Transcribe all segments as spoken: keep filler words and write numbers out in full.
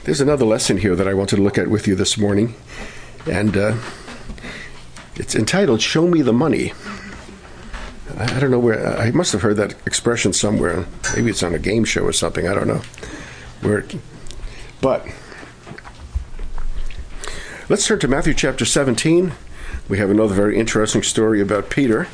There's another lesson here that I wanted to look at with you this morning, and uh, it's entitled, Show Me the Money. I, I don't know where, I must have heard that expression somewhere. Maybe it's on a game show or something, I don't know. Where, but, let's turn to Matthew chapter seventeen. We have another very interesting story about Peter.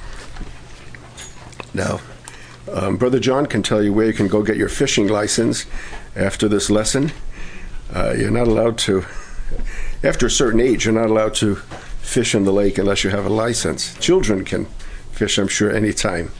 Now, um, Brother John can tell you where you can go get your fishing license after this lesson. Uh, you're not allowed to, after a certain age, you're not allowed to fish in the lake unless you have a license. Children can fish, I'm sure, anytime.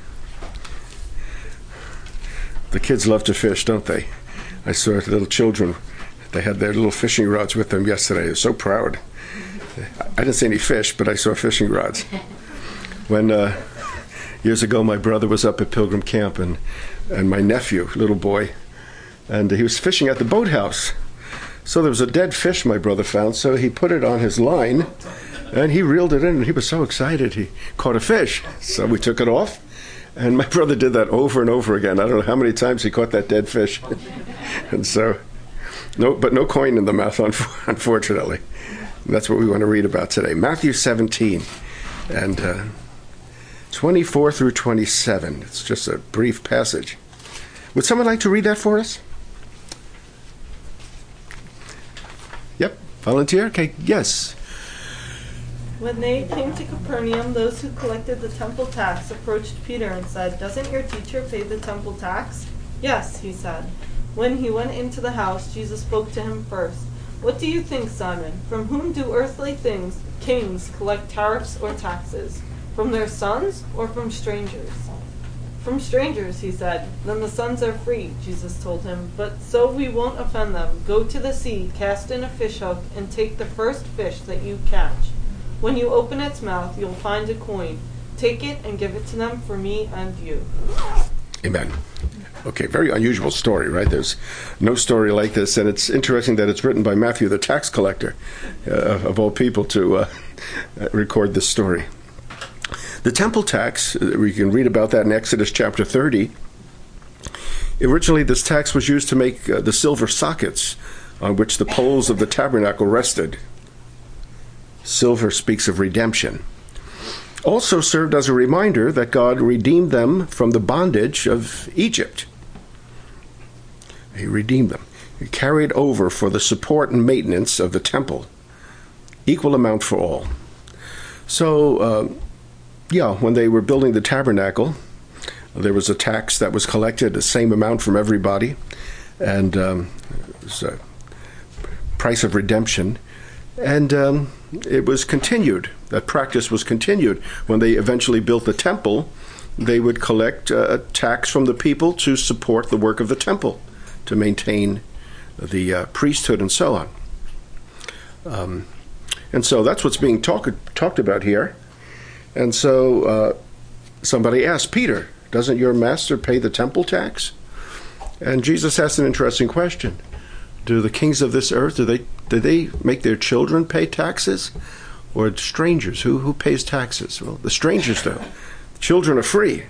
The kids love to fish, don't they? I saw little children, they had their little fishing rods with them yesterday. They were so proud. I didn't see any fish, but I saw fishing rods. When uh, years ago my brother was up at Pilgrim Camp, and, and my nephew, little boy, and he was fishing at the boathouse. So there was a dead fish my brother found, so he put it on his line, and he reeled it in, and he was so excited he caught a fish. So we took it off, and my brother did that over and over again. I don't know how many times he caught that dead fish. And so, no, but no coin in the mouth, unfortunately. And that's what we want to read about today. Matthew seventeen, and uh, twenty-four through twenty-seven. It's just a brief passage. Would someone like to read that for us? Yep, volunteer? Okay, yes. When they came to Capernaum, those who collected the temple tax approached Peter and said, "Doesn't your teacher pay the temple tax?" "Yes," he said. When he went into the house, Jesus spoke to him first. "What do you think, Simon? From whom do earthly things, kings collect tariffs or taxes? From their sons or from strangers?" "From strangers," he said. "Then the sons are free," Jesus told him. "But so we won't offend them. Go to the sea, cast in a fish hook, and take the first fish that you catch. When you open its mouth, you'll find a coin. Take it and give it to them for me and you." Amen. Okay, very unusual story, right? There's no story like this, and it's interesting that it's written by Matthew, the tax collector, uh, of all people, to uh, record this story. The temple tax, we can read about that in Exodus chapter thirty. Originally, this tax was used to make uh, the silver sockets on which the poles of the tabernacle rested. Silver speaks of redemption. Also served as a reminder that God redeemed them from the bondage of Egypt. He redeemed them. He carried over for the support and maintenance of the temple. Equal amount for all. So, uh, yeah, when they were building the tabernacle, there was a tax that was collected, the same amount from everybody, and um, it was a price of redemption. And um, it was continued. That practice was continued. When they eventually built the temple, they would collect uh, a tax from the people to support the work of the temple, to maintain the uh, priesthood and so on. Um, and so that's what's being talk- talked about here. And so uh, somebody asked, "Peter, doesn't your master pay the temple tax?" And Jesus asked an interesting question. Do the kings of this earth, do they do they make their children pay taxes? Or strangers? Who who pays taxes? Well, the strangers do. The children are free.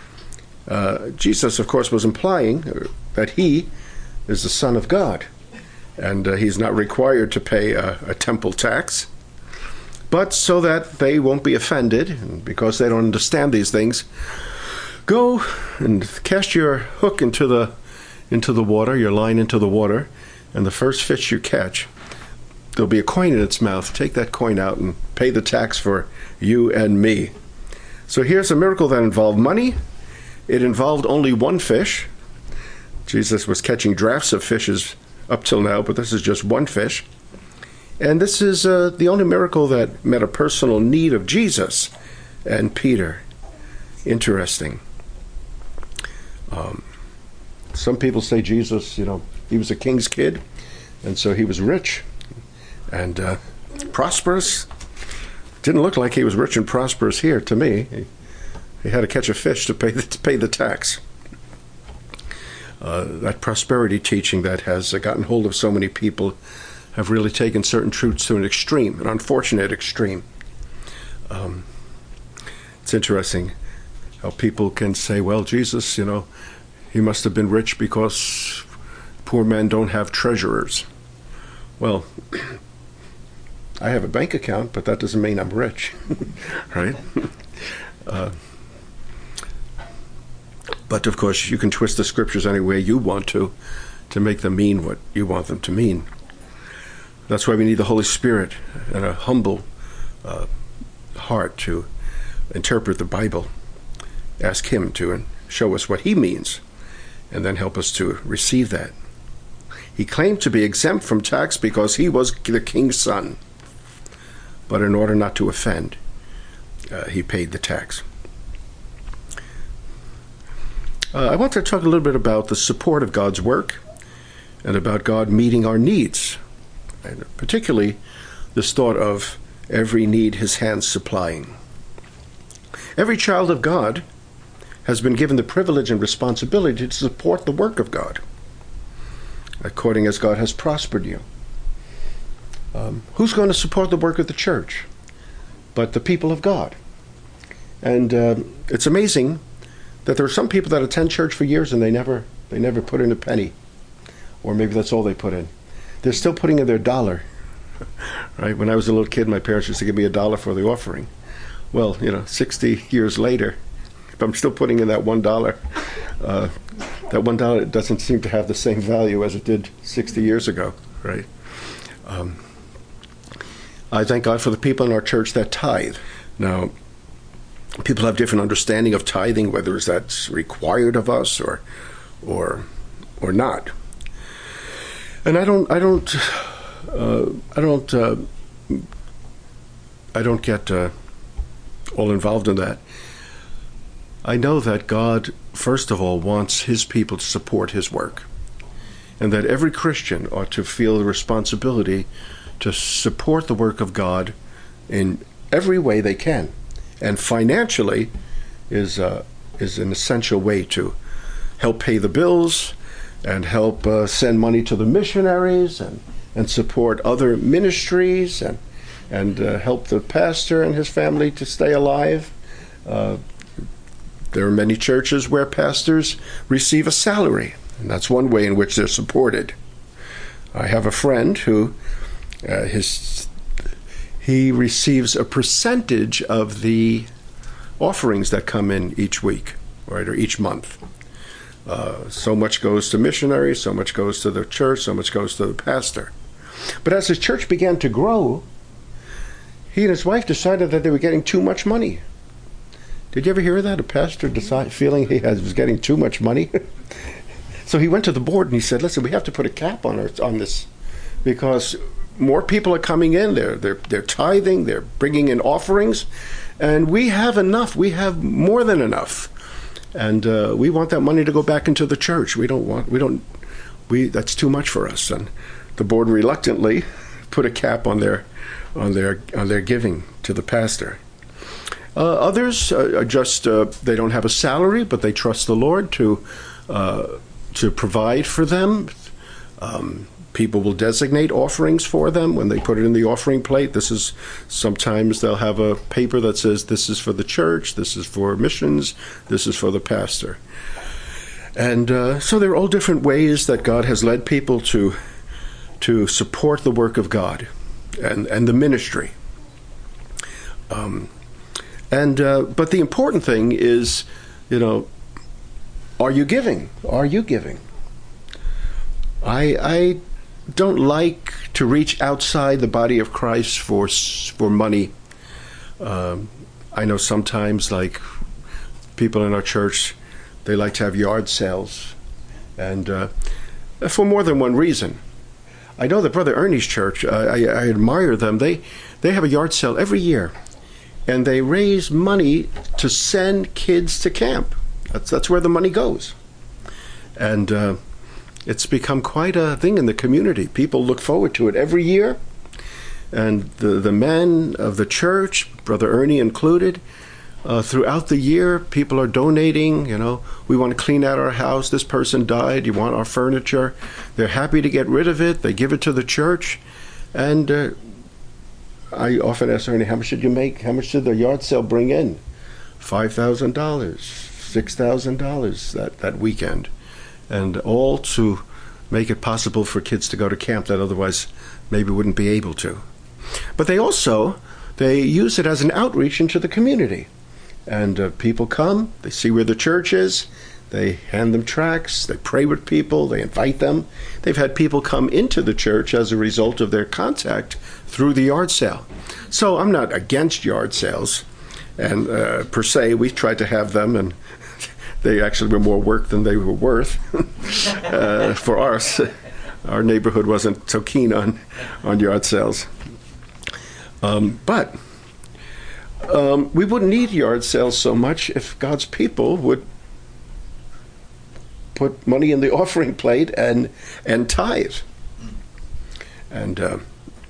Uh, Jesus, of course, was implying that he is the Son of God, and uh, he's not required to pay a, a temple tax. But so that they won't be offended, and because they don't understand these things, go and cast your hook into the into the water, your line into the water, and the first fish you catch, there'll be a coin in its mouth. Take that coin out and pay the tax for you and me. So here's a miracle that involved money. It involved only one fish. Jesus was catching drafts of fishes up till now, but this is just one fish. And this is uh, the only miracle that met a personal need of Jesus and Peter. Interesting. Um, some people say Jesus, you know, he was a king's kid, and so he was rich and uh, prosperous. Didn't look like he was rich and prosperous here to me. He, he had to catch a fish to pay the, to pay the tax. Uh, that prosperity teaching that has uh, gotten hold of so many people have really taken certain truths to an extreme, an unfortunate extreme. Um, it's interesting how people can say, well, Jesus, you know, he must have been rich because poor men don't have treasurers. Well, I have a bank account, but that doesn't mean I'm rich, right? Uh, but of course, you can twist the scriptures any way you want to, to make them mean what you want them to mean. That's why we need the Holy Spirit and a humble uh, heart to interpret the Bible. Ask him to show us what he means, and then help us to receive that. He claimed to be exempt from tax because he was the king's son. But in order not to offend, uh, he paid the tax. Uh, I want to talk a little bit about the support of God's work and about God meeting our needs, and particularly this thought of every need his hands supplying. Every child of God has been given the privilege and responsibility to support the work of God, according as God has prospered you. Um, who's going to support the work of the church but the people of God? And uh, it's amazing that there are some people that attend church for years and they never they never put in a penny, or maybe that's all they put in. They're still putting in their dollar. Right? When I was a little kid, my parents used to give me a dollar for the offering. Well, you know, sixty years later, if I'm still putting in that one dollar, uh, that one dollar doesn't seem to have the same value as it did sixty years ago, right? Um, I thank God for the people in our church that tithe. Now, people have different understanding of tithing, whether that's required of us or, or, or not. And I don't, I don't, uh, I don't, uh, I don't get uh, all involved in that. I know that God, first of all, wants his people to support his work, and that every Christian ought to feel the responsibility to support the work of God in every way they can. And financially is uh, is an essential way to help pay the bills and help uh, send money to the missionaries and, and support other ministries and, and uh, help the pastor and his family to stay alive. Uh, There are many churches where pastors receive a salary, and that's one way in which they're supported. I have a friend who uh, his he receives a percentage of the offerings that come in each week, right, or each month. Uh, so much goes to missionaries, so much goes to the church, so much goes to the pastor. But as his church began to grow, he and his wife decided that they were getting too much money. Did you ever hear that? A pastor decide, feeling he has, was getting too much money? So he went to the board and he said, listen, we have to put a cap on our, on this, because more people are coming in. They're, they're, they're tithing. They're bringing in offerings. And we have enough. We have more than enough. And uh, we want that money to go back into the church. We don't want, we don't, we, that's too much for us. And the board reluctantly put a cap on their, on their, on their giving to the pastor. Uh, others uh, are just, uh, they don't have a salary, but they trust the Lord to uh, to provide for them. Um, people will designate offerings for them when they put it in the offering plate. This is, sometimes they'll have a paper that says this is for the church, this is for missions, this is for the pastor. And uh, so there are all different ways that God has led people to to support the work of God and, and the ministry. Um And uh, but the important thing is, you know, are you giving? Are you giving? I I don't like to reach outside the body of Christ for for money. Um, I know sometimes, like, people in our church, they like to have yard sales, and uh, for more than one reason. I know that Brother Ernie's church, uh, I, I admire them. They they have a yard sale every year. And they raise money to send kids to camp. That's that's where the money goes. And uh, it's become quite a thing in the community. People look forward to it every year. And the, the men of the church, Brother Ernie included, uh, throughout the year, people are donating. You know, we want to clean out our house. This person died. You want our furniture. They're happy to get rid of it. They give it to the church. And uh, I often ask Ernie, how much did you make? How much did the yard sale bring in? five thousand dollars, six thousand dollars that, that weekend. And all to make it possible for kids to go to camp that otherwise maybe wouldn't be able to. But they also, they use it as an outreach into the community. And uh, people come, they see where the church is, they hand them tracts, they pray with people, they invite them. They've had people come into the church as a result of their contact through the yard sale. So I'm not against yard sales, and uh, per se, we tried to have them, and they actually were more work than they were worth uh, for us. Our neighborhood wasn't so keen on, on yard sales. Um, but um, we wouldn't need yard sales so much if God's people would put money in the offering plate and and tithe. And uh,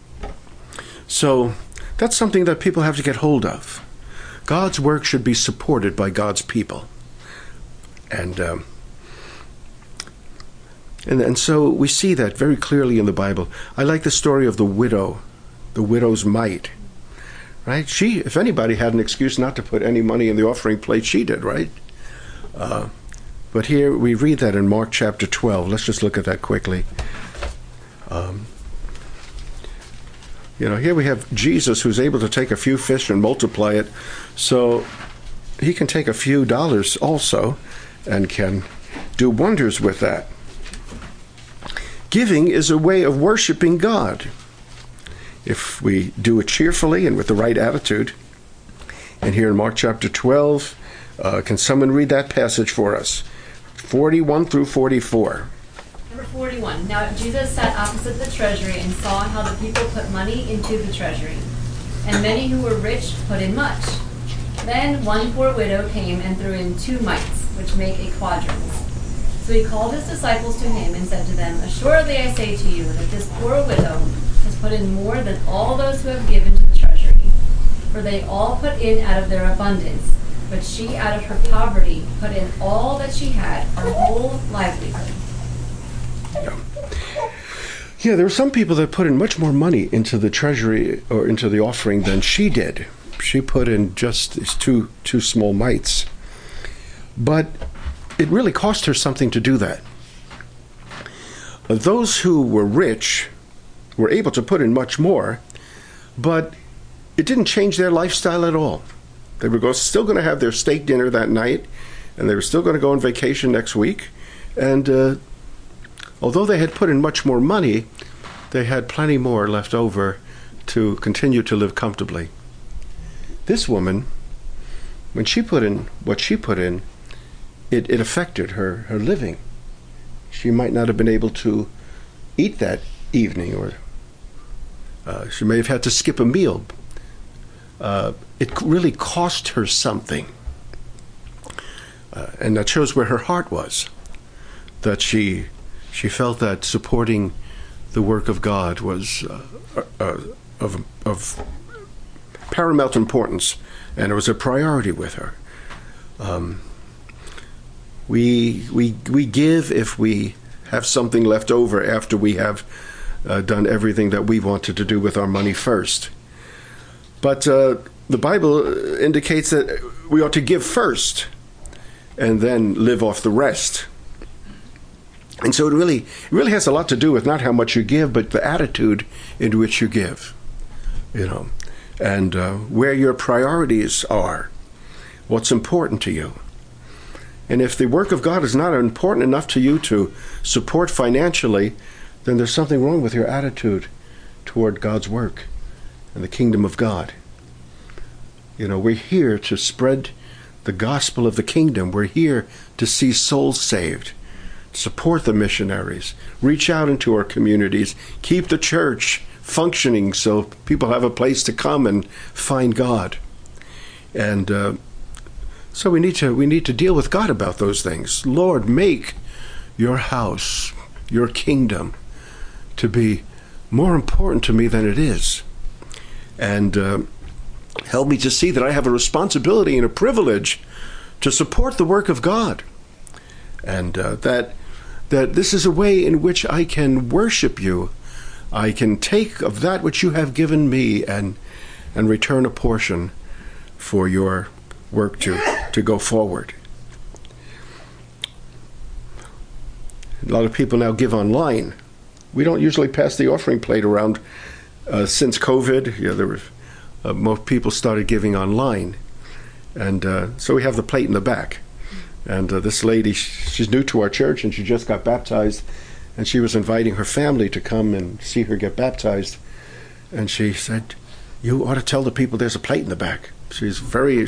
so that's something that people have to get hold of. God's work should be supported by God's people. And um, and and so we see that very clearly in the Bible. I like the story of the widow, the widow's mite. Right? She, if anybody had an excuse not to put any money in the offering plate, she did, right? Uh, but here we read that in Mark chapter twelve. Let's just look at that quickly. Um, you know, here we have Jesus who's able to take a few fish and multiply it, so he can take a few dollars also and can do wonders with that. Giving is a way of worshiping God. If we do it cheerfully and with the right attitude. And here in Mark chapter twelve, uh, can someone read that passage for us? forty-one through forty-four. Number forty-one. Now Jesus sat opposite the treasury and saw how the people put money into the treasury. And many who were rich put in much. Then one poor widow came and threw in two mites, which make a quadrans. So he called his disciples to him and said to them, Assuredly I say to you that this poor widow has put in more than all those who have given to the treasury. For they all put in out of their abundance, but she out of her poverty put in all that she had, her whole livelihood. Yeah. Yeah, there were some people that put in much more money into the treasury or into the offering than she did. She put in just these two two small mites. But it really cost her something to do that. Those who were rich were able to put in much more, but it didn't change their lifestyle at all. They were go, still going to have their steak dinner that night, and they were still going to go on vacation next week. And uh, although they had put in much more money, they had plenty more left over to continue to live comfortably. This woman, when she put in what she put in, it, it affected her, her living. She might not have been able to eat that evening, or uh, she may have had to skip a meal. Uh, it really cost her something. Uh, and that shows where her heart was, that she she felt that supporting the work of God was uh, uh, of, of paramount importance, and it was a priority with her. Um, we, we, we give if we have something left over after we have uh, done everything that we wanted to do with our money first. But uh, the Bible indicates that we ought to give first and then live off the rest. And so it really, it really has a lot to do with not how much you give, but the attitude in which you give, you know, and uh, where your priorities are, what's important to you. And if the work of God is not important enough to you to support financially, then there's something wrong with your attitude toward God's work and the kingdom of God. You know, we're here to spread the gospel of the kingdom. We're here to see souls saved, support the missionaries, reach out into our communities, keep the church functioning so people have a place to come and find God. And uh, so we need to we need to deal with God about those things. Lord, make your house, your kingdom, to be more important to me than it is. And uh, help me to see that I have a responsibility and a privilege to support the work of God. And uh, that that this is a way in which I can worship you. I can take of that which you have given me and and return a portion for your work to, to go forward. A lot of people now give online. We don't usually pass the offering plate around. Uh, since COVID, yeah, there were, uh, most people started giving online. And uh, so we have the plate in the back. And uh, this lady, she's new to our church, and she just got baptized. And she was inviting her family to come and see her get baptized. And she said, you ought to tell the people there's a plate in the back. She's very,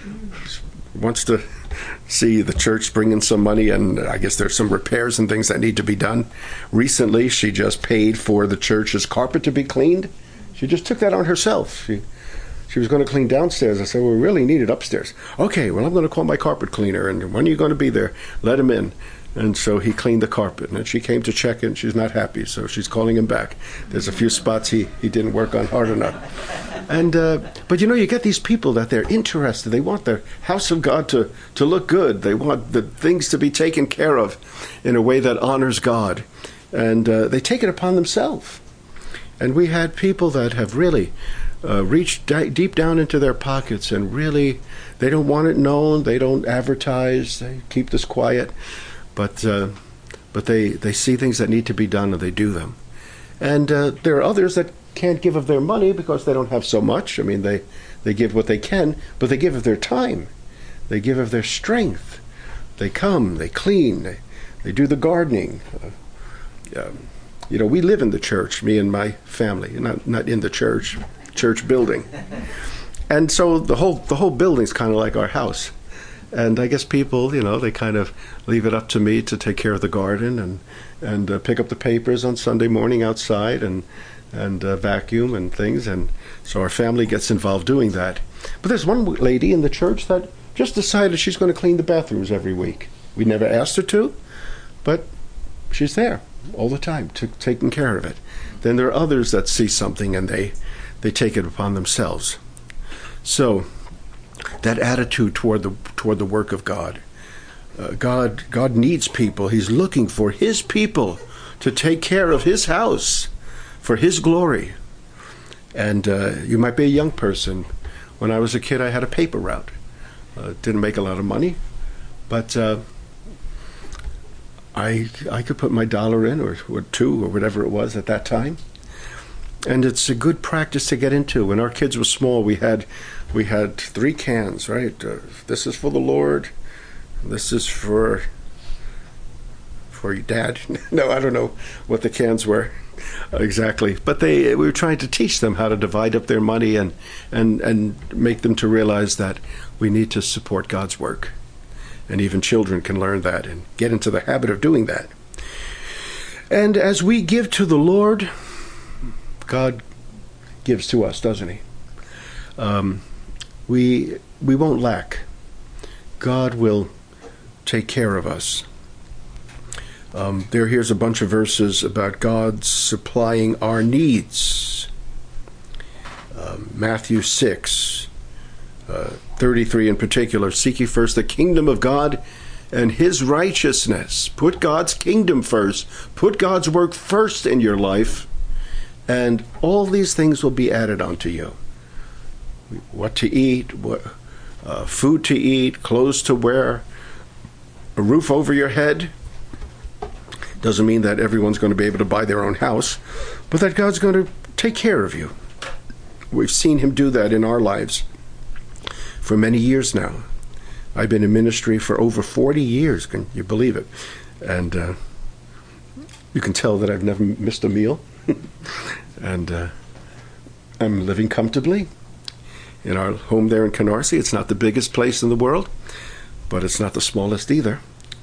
wants to see the church bring in some money, and I guess there's some repairs and things that need to be done. Recently, she just paid for the church's carpet to be cleaned. She just took that on herself. She she was going to clean downstairs. I said, well, we really need it upstairs. Okay, well, I'm going to call my carpet cleaner, and when are you going to be there? Let him in. And so he cleaned the carpet, and she came to check in. She's not happy, so she's calling him back. There's a few spots he, he didn't work on hard enough. And uh, but, you know, you get these people that they're interested. They want the house of God to, to look good. They want the things to be taken care of in a way that honors God. And uh, they take it upon themselves. And we had people that have really uh, reached di- deep down into their pockets and really, they don't want it known. They don't advertise. They keep this quiet. But uh, but they, they see things that need to be done, and they do them. And uh, there are others that can't give of their money because they don't have so much. I mean, they, they give what they can, but they give of their time. They give of their strength. They come, they clean, they, they do the gardening. Uh, um, you know, we live in the church, me and my family, not not in the church, church building. And so the whole the whole building's kind of like our house. And I guess people, you know, they kind of leave it up to me to take care of the garden and and uh, pick up the papers on Sunday morning outside and and uh, vacuum and things. And so our family gets involved doing that. But there's one lady in the church that just decided she's going to clean the bathrooms every week. We never asked her to, but she's there all the time, to, taking care of it. Then there are others that see something and they, they take it upon themselves. So that attitude toward the toward the work of God. Uh, God God needs people. He's looking for his people to take care of his house for his glory. And uh, you might be a young person. When I was a kid, I had a paper route. Uh, didn't make a lot of money, but uh, I I could put my dollar in, or, or two, or whatever it was at that time. And it's a good practice to get into. When our kids were small, we had we had three cans, right? Uh, this is for the Lord. This is for for your dad. No, I don't know what the cans were exactly, but they we were trying to teach them how to divide up their money and and and make them to realize that we need to support God's work. And even children can learn that and get into the habit of doing that. And as we give to the Lord, God gives to us, doesn't he? Um, we we won't lack. God will take care of us. Um, there, here's a bunch of verses about God supplying our needs. Um, Matthew six, uh, thirty-three in particular. Seek ye first the kingdom of God and his righteousness. Put God's kingdom first. Put God's work first in your life. And all these things will be added onto you. What to eat, what, uh, food to eat, clothes to wear, a roof over your head. Doesn't mean that everyone's going to be able to buy their own house, but that God's going to take care of you. We've seen him do that in our lives for many years now. I've been in ministry for over forty years, can you believe it? And uh, you can tell that I've never missed a meal. And uh, I'm living comfortably in our home there in Canarsie. It's not the biggest place in the world, but it's not the smallest either.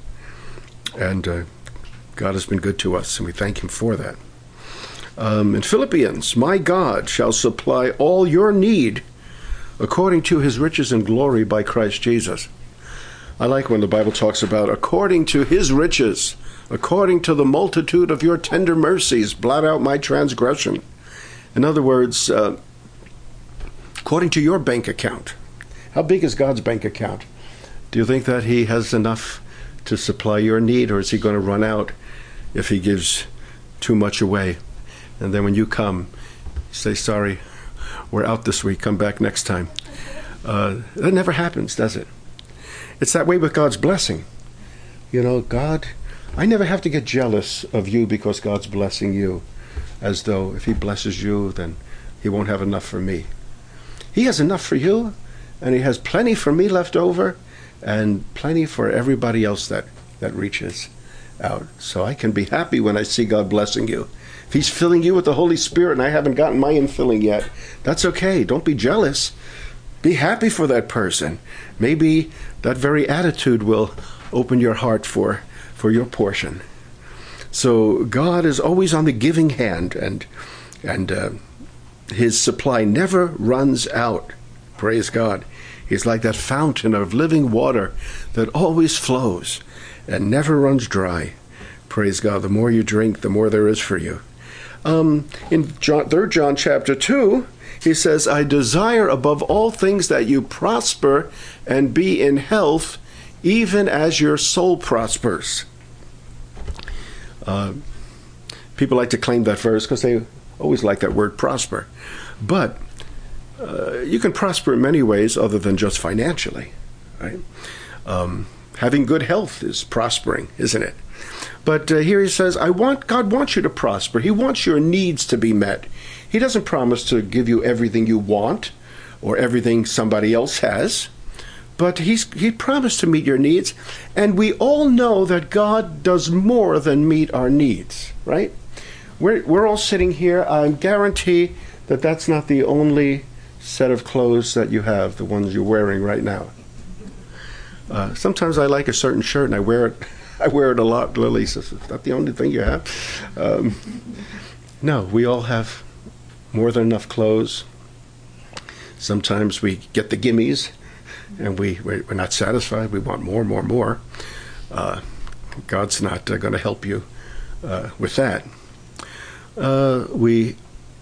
And uh, God has been good to us, and we thank him for that. Um, in Philippians, my God shall supply all your need according to his riches and glory by Christ Jesus. I like when the Bible talks about according to his riches, according to the multitude of your tender mercies, blot out my transgression. In other words, uh, according to your bank account. How big is God's bank account? Do you think that he has enough to supply your need, or is he going to run out if he gives too much away? And then when you come, you say, sorry, we're out this week, come back next time. Uh, that never happens, does it? It's that way with God's blessing. You know, God I never have to get jealous of you because God's blessing you, as though if he blesses you, then he won't have enough for me. He has enough for you, and he has plenty for me left over, and plenty for everybody else that, that reaches out. So I can be happy when I see God blessing you. If he's filling you with the Holy Spirit and I haven't gotten my infilling yet, that's okay. Don't be jealous. Be happy for that person. Maybe that very attitude will open your heart for, for your portion. So God is always on the giving hand, and and uh, his supply never runs out. Praise God. He's like that fountain of living water that always flows and never runs dry. Praise God. The more you drink, the more there is for you. Um, in John, Third John chapter two, he says, I desire above all things that you prosper and be in health, even as your soul prospers. Uh, people like to claim that verse because they always like that word prosper. But uh, you can prosper in many ways other than just financially, right? Um, having good health is prospering, isn't it? But uh, here he says, I want God wants you to prosper. He wants your needs to be met. He doesn't promise to give you everything you want or everything somebody else has. But he's, he promised to meet your needs. And we all know that God does more than meet our needs, right? We're, we're all sitting here. I guarantee that that's not the only set of clothes that you have, the ones you're wearing right now. Uh, sometimes I like a certain shirt and I wear it. I wear it a lot. Lily says, is that the only thing you have? Um, no, we all have more than enough clothes. Sometimes we get the gimmies, and we, we're not satisfied. We want more, more, more. Uh, God's not uh, going to help you uh, with that. Uh, we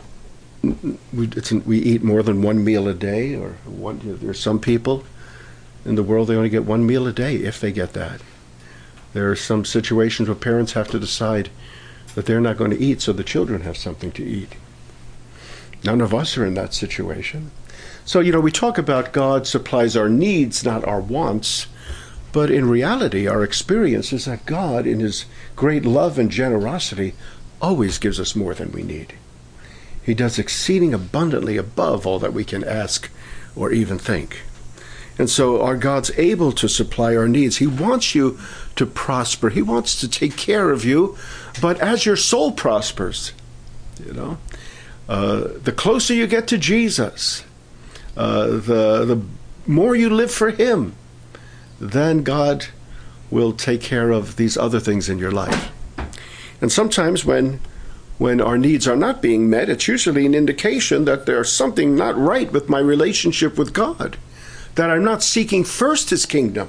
we, it's, we eat more than one meal a day, or one, there's some people in the world, they only get one meal a day, if they get that. There are some situations where parents have to decide that they're not going to eat so the children have something to eat. None of us are in that situation. So, you know, we talk about God supplies our needs, not our wants, but in reality, our experience is that God, in his great love and generosity, always gives us more than we need. He does exceeding abundantly above all that we can ask or even think. And so our God's able to supply our needs. He wants you to prosper. He wants to take care of you. But as your soul prospers, you know, uh, the closer you get to Jesus, uh, the the more you live for him, then God will take care of these other things in your life. And sometimes when when our needs are not being met, it's usually an indication that there's something not right with my relationship with God, that I'm not seeking first his kingdom.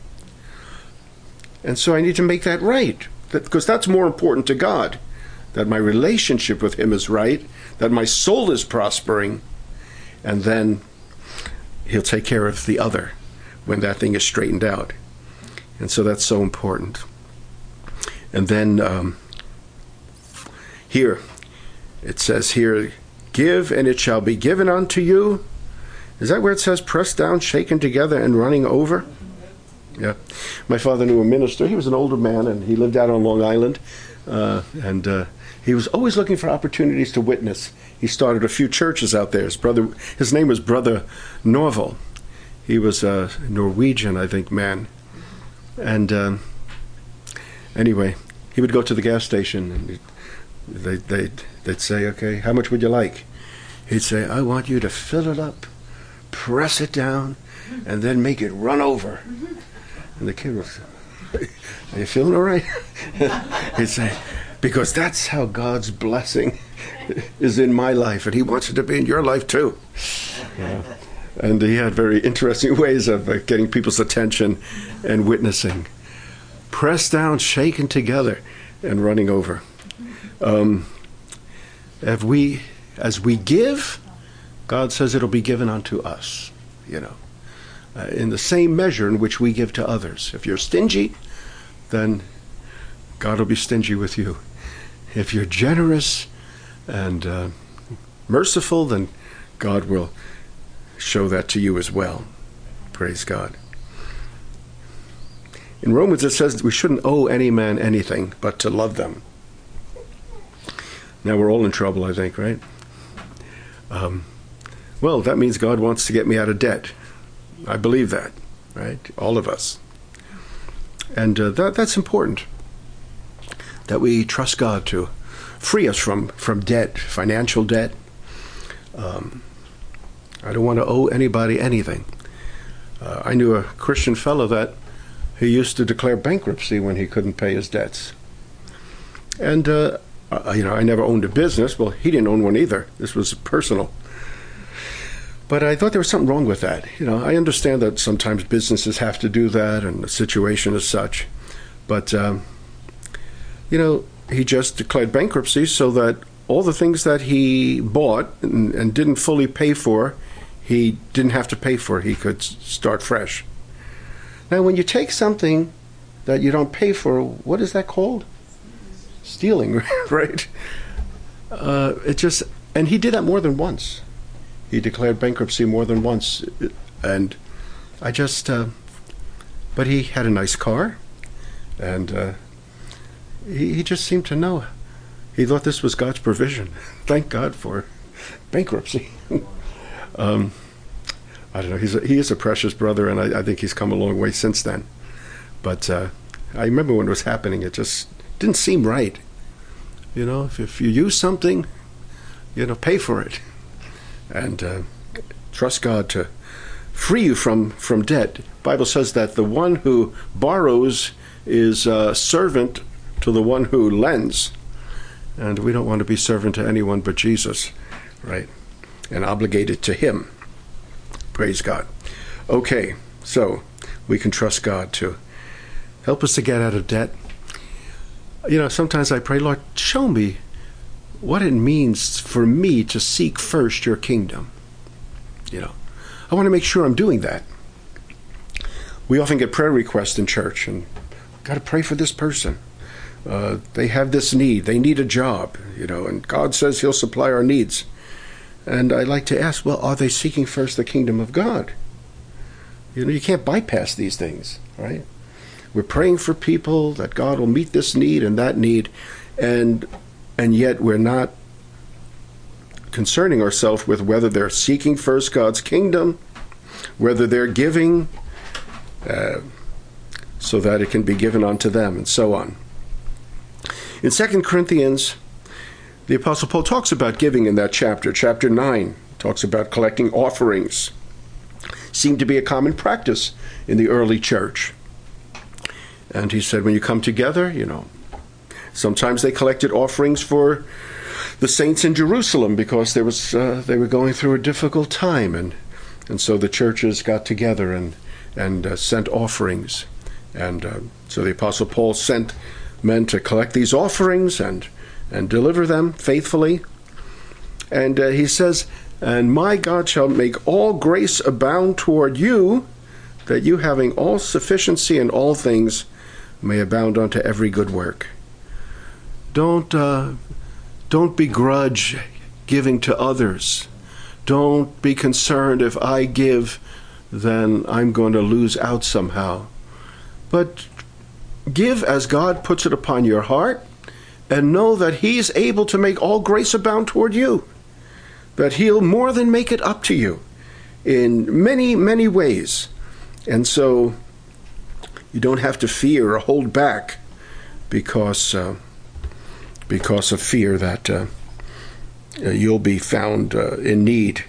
And so I need to make that right, that, because that's more important to God, that my relationship with him is right, that my soul is prospering, and then he'll take care of the other when that thing is straightened out. And so that's so important. And then um, here, it says here, give and it shall be given unto you. Is that where it says pressed down, shaken together, and running over? Yeah. My father knew a minister. He was an older man, and he lived out on Long Island. Uh, and uh, he was always looking for opportunities to witness. He started a few churches out there. His brother, his name was Brother Norval. He was a Norwegian, I think, man. And um, anyway, he would go to the gas station, and they, they'd, they'd say, okay, how much would you like? He'd say, I want you to fill it up, press it down, and then make it run over. And the kid was, are you feeling all right? He'd say, because that's how God's blessing is in my life, and he wants it to be in your life too. Yeah. And he had very interesting ways of uh, getting people's attention and witnessing. Pressed down, shaken together, and running over. Um, if we, as we give, God says it'll be given unto us, you know, uh, in the same measure in which we give to others. If you're stingy, then God will be stingy with you. If you're generous and uh, merciful, then God will show that to you as well. Praise God. In Romans it says that we shouldn't owe any man anything but to love them. Now we're all in trouble, I think, right? Um, well, that means God wants to get me out of debt. I believe that, right? All of us. And uh, that that's important, that we trust God to free us from, from debt, financial debt. Um, I don't want to owe anybody anything. Uh, I knew a Christian fellow that he used to declare bankruptcy when he couldn't pay his debts. And, uh, uh, you know, I never owned a business. Well, he didn't own one either. This was personal. But I thought there was something wrong with that. You know, I understand that sometimes businesses have to do that and the situation is such. But, um, you know, he just declared bankruptcy so that all the things that he bought and, and didn't fully pay for, he didn't have to pay for. He could start fresh. Now, when you take something that you don't pay for, what is that called? Stealing, right? Uh, it just, and he did that more than once. He declared bankruptcy more than once, and I just, uh, but he had a nice car, and uh, he, he just seemed to know. He thought this was God's provision. Thank God for bankruptcy. um, I don't know, he's a, he is a precious brother, and I, I think he's come a long way since then. But uh, I remember when it was happening, it just didn't seem right. You know, if, if you use something, you know, pay for it. And uh, trust God to free you from, from debt. The Bible says that the one who borrows is a servant to the one who lends. And we don't want to be servant to anyone but Jesus, right? And obligated to him. Praise God. Okay, so we can trust God to help us to get out of debt. You know, sometimes I pray, Lord, show me what it means for me to seek first your kingdom. You know, I want to make sure I'm doing that. We often get prayer requests in church, and got to pray for this person. Uh, they have this need. They need a job, you know, and God says he'll supply our needs. And I like to ask, well, are they seeking first the kingdom of God? You know, you can't bypass these things, right? We're praying for people that God will meet this need and that need, and and yet we're not concerning ourselves with whether they're seeking first God's kingdom, whether they're giving uh, so that it can be given unto them, and so on. In Second Corinthians, the Apostle Paul talks about giving in that chapter. Chapter nine talks about collecting offerings. Seemed to be a common practice in the early church. And he said, when you come together, you know, sometimes they collected offerings for the saints in Jerusalem because there was uh, they were going through a difficult time, and and so the churches got together and and uh, sent offerings, and uh, so the Apostle Paul sent men to collect these offerings and and deliver them faithfully. And uh, he says, and my God shall make all grace abound toward you, that you having all sufficiency in all things may abound unto every good work. Don't uh, don't begrudge giving to others. Don't be concerned if I give, then I'm going to lose out somehow. But give as God puts it upon your heart, and know that he's able to make all grace abound toward you, that he'll more than make it up to you in many, many ways. And so you don't have to fear or hold back because uh, because of fear that uh, you'll be found uh, in need.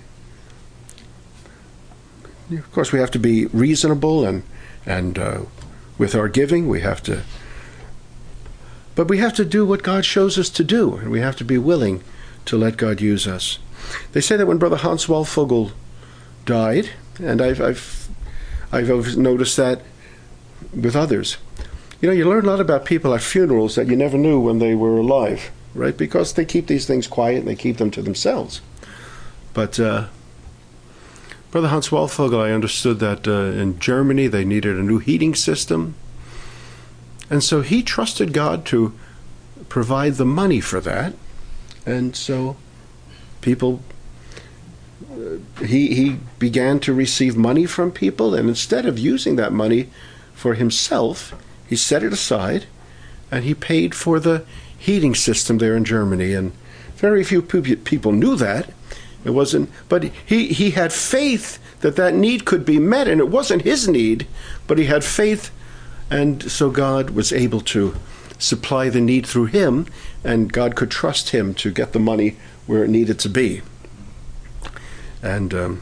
Of course, we have to be reasonable and and uh, with our giving, we have to. But we have to do what God shows us to do, and we have to be willing to let God use us. They say that when Brother Hans Waldfogel died, and I've I've I've noticed that with others. You know, you learn a lot about people at funerals that you never knew when they were alive, right? Because they keep these things quiet and they keep them to themselves. But uh, Brother Hans Waldfogel, I understood that uh, in Germany they needed a new heating system. And so he trusted God to provide the money for that. And so people, uh, he, he began to receive money from people, and instead of using that money for himself. He set it aside, and he paid for the heating system there in Germany. And very few people knew that. It wasn't, but he, he had faith that that need could be met, and it wasn't his need, but he had faith, and so God was able to supply the need through him, and God could trust him to get the money where it needed to be. And um,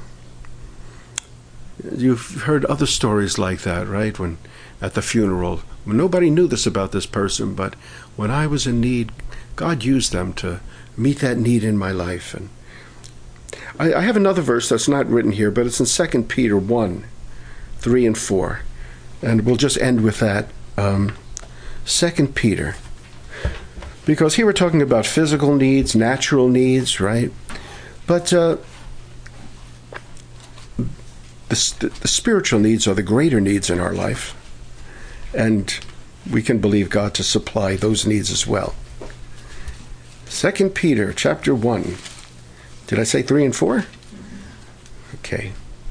you've heard other stories like that, right? When at the funeral, when nobody knew this about this person, but when I was in need, God used them to meet that need in my life. And I, I have another verse that's not written here, but it's in Second Peter one, three and four. And we'll just end with that. Um, Second Peter. Because here we're talking about physical needs, natural needs, right? But uh, the, the spiritual needs are the greater needs in our life. And we can believe God to supply those needs as well. Second Peter chapter one. Did I say three and four? Okay.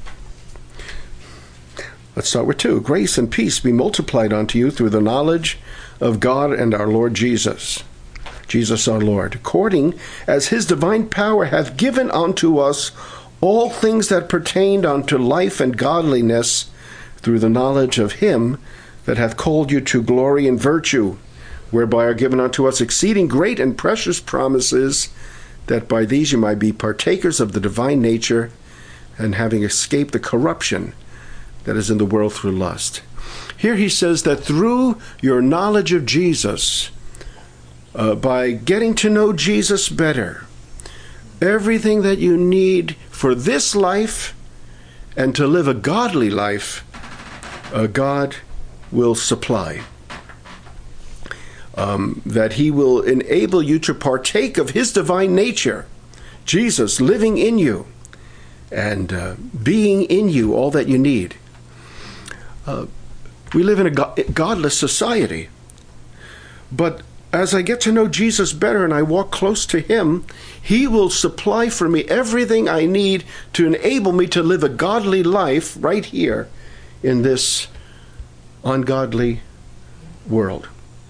Let's start with two. Grace and peace be multiplied unto you through the knowledge of God and our Lord Jesus. Jesus our Lord, according as his divine power hath given unto us all things that pertain unto life and godliness, through the knowledge of him that hath called you to glory and virtue, whereby are given unto us exceeding great and precious promises, that by these you might be partakers of the divine nature, and having escaped the corruption that is in the world through lust. Here he says that through your knowledge of Jesus, uh, by getting to know Jesus better, everything that you need for this life and to live a godly life, uh, God will supply. Um, that he will enable you to partake of his divine nature, Jesus living in you and uh, being in you all that you need. Uh, we live in a go- godless society, but as I get to know Jesus better and I walk close to him, he will supply for me everything I need to enable me to live a godly life right here in this ungodly world.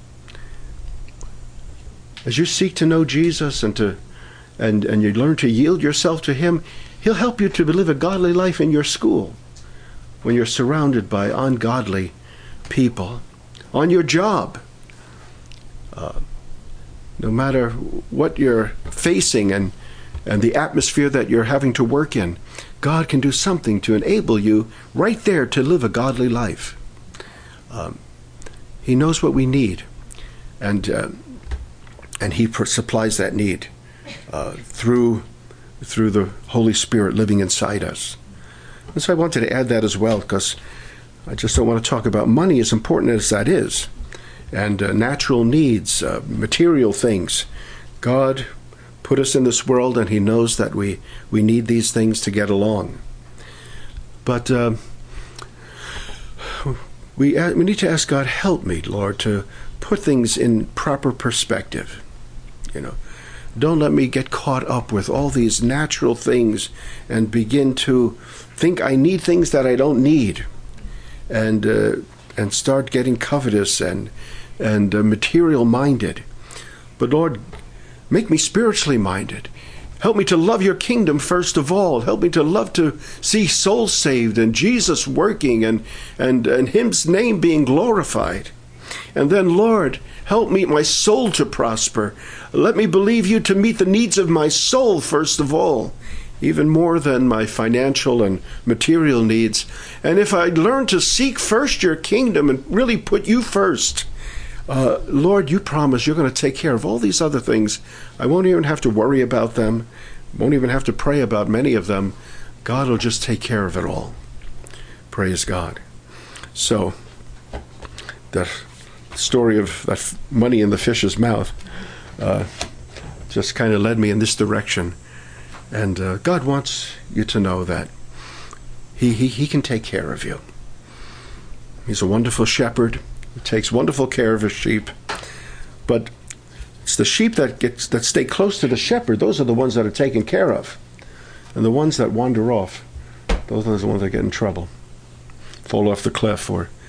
As you seek to know Jesus and to and, and you learn to yield yourself to him, he'll help you to live a godly life in your school when you're surrounded by ungodly people, on your job. Uh, no matter what you're facing and, and the atmosphere that you're having to work in, God can do something to enable you right there to live a godly life. Um, he knows what we need, and uh, and he supplies that need uh, through through the Holy Spirit living inside us. And so I wanted to add that as well, because I just don't want to talk about money, as important as that is, and uh, natural needs, uh, material things. God put us in this world, and he knows that we, we need these things to get along. But uh, we, we need to ask God, help me, Lord, to put things in proper perspective. You know, don't let me get caught up with all these natural things and begin to think I need things that I don't need, and uh, and start getting covetous and and uh, material minded. But Lord, make me spiritually minded. Help me to love your kingdom first of all. Help me to love to see souls saved and Jesus working and and and him's name being glorified. And then, Lord, help me, my soul to prosper. Let me believe you to meet the needs of my soul first of all, even more than my financial and material needs. And if I learn to seek first your kingdom and really put you first, uh, Lord, you promise you're going to take care of all these other things. I won't even have to worry about them. Won't even have to pray about many of them. God will just take care of it all. Praise God. So, the story of that money in the fish's mouth uh, just kind of led me in this direction. And uh, God wants you to know that he, he, he can take care of you. He's a wonderful shepherd. He takes wonderful care of his sheep. But it's the sheep that gets that stay close to the shepherd. Those are the ones that are taken care of. And the ones that wander off, those are the ones that get in trouble, fall off the cliff, or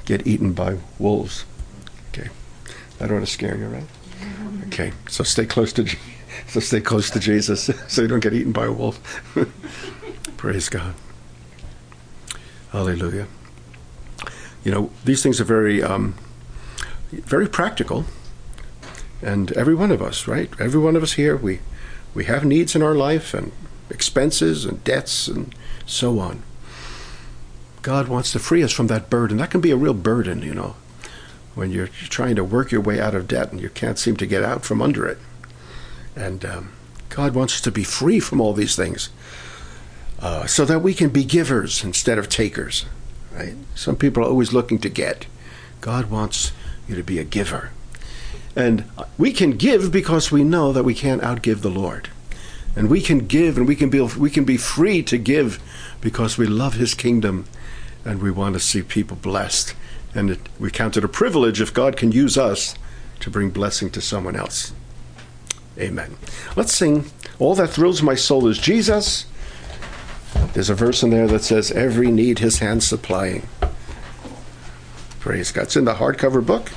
get eaten by wolves. Okay, that ought to scare you, right? Okay, so stay close to Je- so stay close to Jesus, so you don't get eaten by a wolf. Praise God. Hallelujah. You know, these things are very, um, very practical, and every one of us, right? Every one of us here, we we have needs in our life and expenses and debts and so on. God wants to free us from that burden. That can be a real burden, you know, when you're trying to work your way out of debt and you can't seem to get out from under it. And um, God wants us to be free from all these things uh, so that we can be givers instead of takers, right? Some people are always looking to get. God wants you to be a giver. And we can give because we know that we can't outgive the Lord. And we can give and we can be we can be free to give because we love his kingdom and we want to see people blessed. And it, we count it a privilege if God can use us to bring blessing to someone else. Amen. Let's sing All That Thrills My Soul Is Jesus. There's a verse in there that says, every need his hand supplying. Praise God. It's in the hardcover book.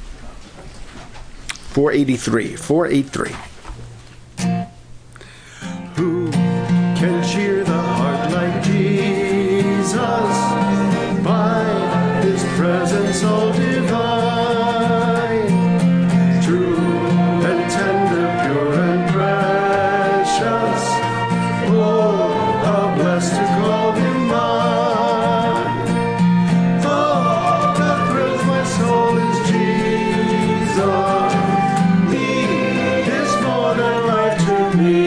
four eighty-three. four eighty-three. Who can cheer the heart like Jesus by his presence all divine, true and tender, pure and precious? Oh, how blessed to call him mine. Oh, that thrills my soul is Jesus. He is more than life to me.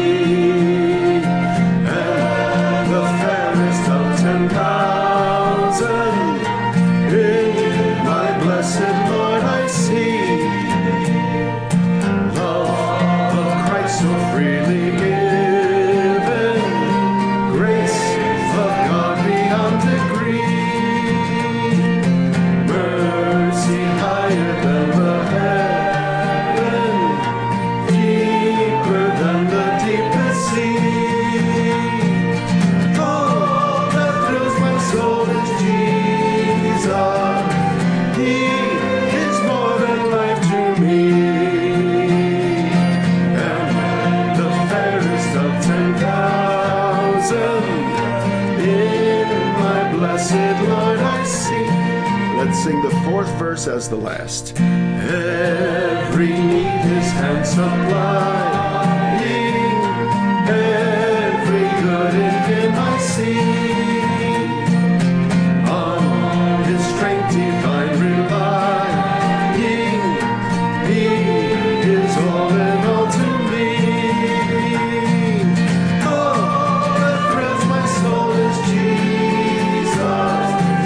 Sing the fourth verse as the last. Every need his hand supplying, every good in him I see. On his strength divine relying, he is all in all to me. Oh, that thrills my soul is Jesus.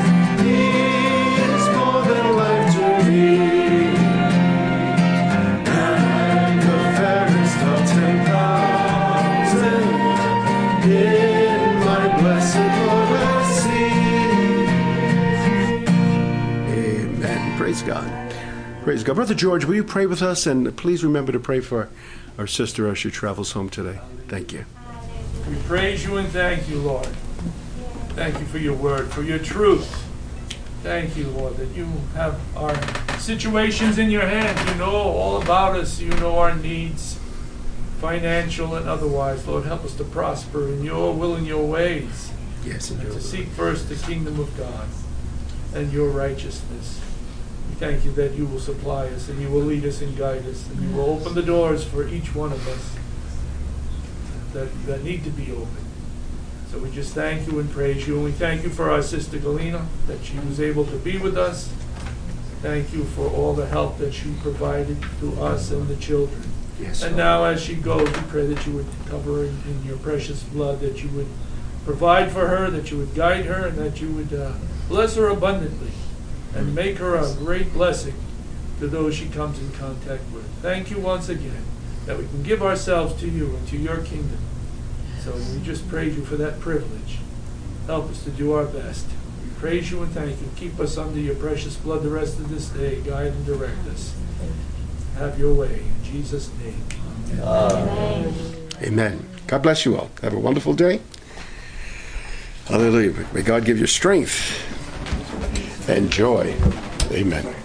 Praise God. Praise God. Brother George, will you pray with us? And please remember to pray for our sister as she travels home today. Thank you. We praise you and thank you, Lord. Thank you for your word, for your truth. Thank you, Lord, that you have our situations in your hands. You know all about us. You know our needs, financial and otherwise. Lord, help us to prosper in your will and your ways. Yes, and and your to will. seek first the kingdom of God and your righteousness. We thank you that you will supply us and you will lead us and guide us and you will open the doors for each one of us that, that need to be opened. So we just thank you and praise you. And we thank you for our sister Galina, that she was able to be with us. Thank you for all the help that she provided to us and the children. Yes, and Lord. now as she goes, we pray that you would cover her in, in your precious blood, that you would provide for her, that you would guide her, and that you would uh, bless her abundantly and make her a great blessing to those she comes in contact with. Thank you once again that we can give ourselves to you and to your kingdom. So we just praise you for that privilege. Help us to do our best. We praise you and thank you. Keep us under your precious blood the rest of this day. Guide and direct us. Have your way. In Jesus' name. Amen. Amen. God bless you all. Have a wonderful day. Hallelujah. May God give you strength. and joy. Amen.